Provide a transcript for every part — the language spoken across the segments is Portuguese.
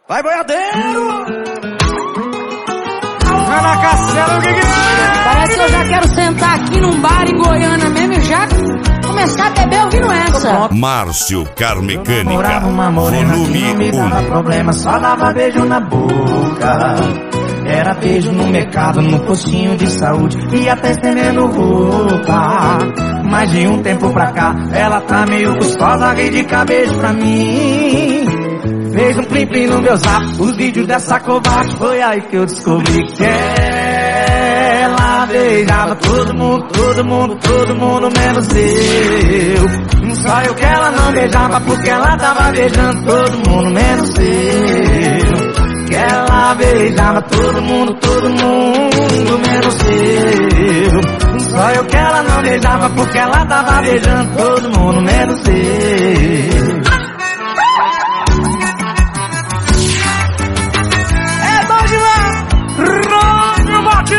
Vai, boiadeiro! Ana Castelo, o que é? Parece que eu já quero sentar aqui num bar em Goiânia mesmo e já começar a beber ouvindo essa. Márcio Carmecânica, Morava uma morena que não me dava problema, só dava beijo na boca. Era beijo no mercado, no postinho de saúde e até estendendo roupa. Mas de um tempo pra cá, ela tá meio gostosa, ri de cabeça pra mim. Fez um plim-plim no meu zap, os vídeos dessa covarde. Foi aí que eu descobri que ela beijava todo mundo, todo mundo, todo mundo, menos eu. Só eu que ela não beijava, porque ela tava beijando todo mundo, menos eu. Que ela beijava todo mundo, menos eu. Só eu que ela não beijava, porque ela tava beijando todo mundo, menos eu. É bom demais! Rock, bote,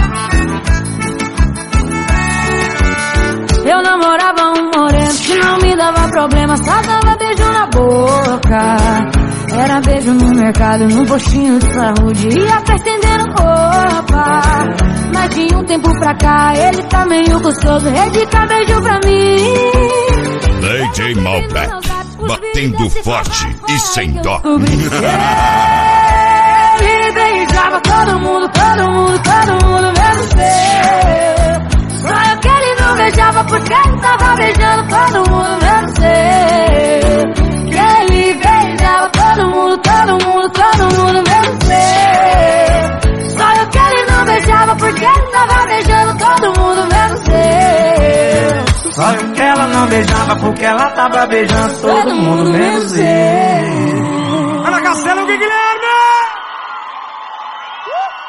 Eu namorava um moreno que não me dava problema, só dava beijo na boca. Era beijo no mercado, no postinho de saúde e até estendendo roupa. Mas de um tempo pra cá, ele tá meio gostoso, dedica beijo pra mim. DJ Malbec, batendo forte e sem dó. Ele beijava todo mundo, todo mundo, todo mundo, menos eu. Só eu que ele não beijava, porque ele tava beijando todo mundo, menos eu. Que ele beijava todo mundo, todo mundo, todo mundo, menos eu. Só eu que ele não beijava, porque ele tava beijando todo mundo, menos eu. Só eu que ela não beijava, porque ela tava beijando todo mundo, menos eu. Ana Castelo, Guilherme!